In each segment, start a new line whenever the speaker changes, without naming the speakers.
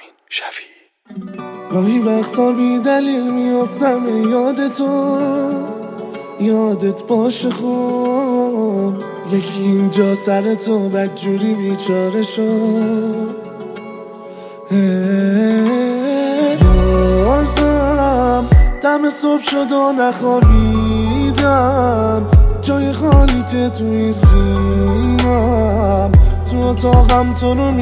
سامین شفیعی.
گاهی وقتا بی دلیل میافتم یاد تو، یادت باشه خوب یکی اینجا سر تو بدجوری بیچاره شد. یازم دم صبح شد و نخوابیدم، جای خالیت توی سینم، تو اتاقم تو رو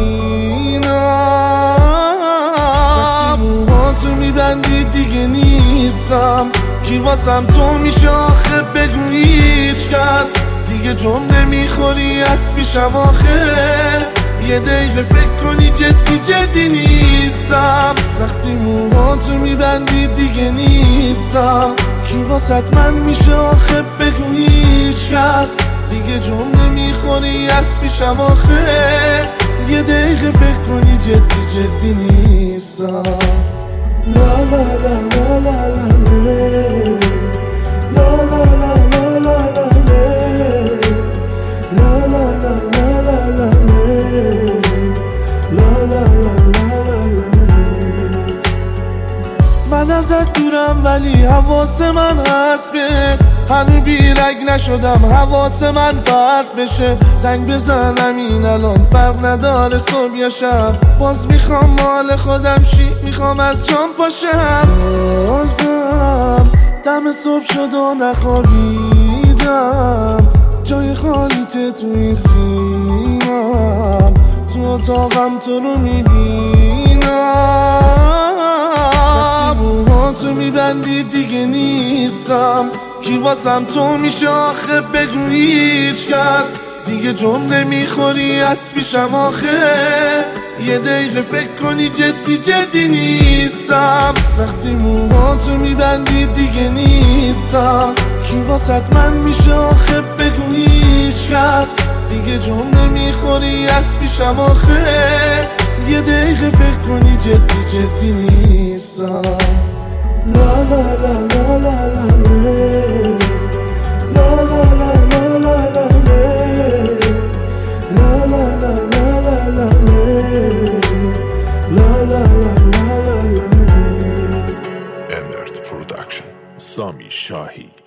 میبینم. موهاتو میبندی دیگه نیستم، کی واسم تو میشه آخه بگو هیچ کس دیگه جمله میخوری از پیشم آخه. یه دقیقه فکر کنی جدی نیستم، وقتی موهاتو میبندی دیگه نیستم، کی واسط من میشه آخه بگو هیچ کس دیگه جمله میخوری از پیشم آخه. یه دقیقه فکر کنی جدی نیستم. لا لا لا لا لا لا لا لا لا لا لا. من ازت دورم ولی حواس من هست به هنو بیرگ نشدم، حواس من فرق بشه. زنگ بزنم این الان فرق نداره صبح یا شب، باز میخوام مال خودم شی، میخوام از جام پاشم. بازم دم صبح شد و نخوابیدم، جای خالیت توی سینم، تو اتاقم تو رو میبینم. وقتی موهاتو میبندی دیگه نیستم، کی واسم تو میشه آخه بگو هیچ کس دیگه جمله میخوری از پیشم آخه. یه دقیقه فکر کنی جدی نیستم، وقتی موهاتو میبندی دیگه نیستم، کی واسط من میشه آخه بگو هیچ کس دیگه جمله میخوری از پیشم آخه. یه دقیقه فکر کنی جدی نیستم. لا لا لا لا لا لا لا لا لا لا لا.
امرت پروداکشن، سامی شاهی.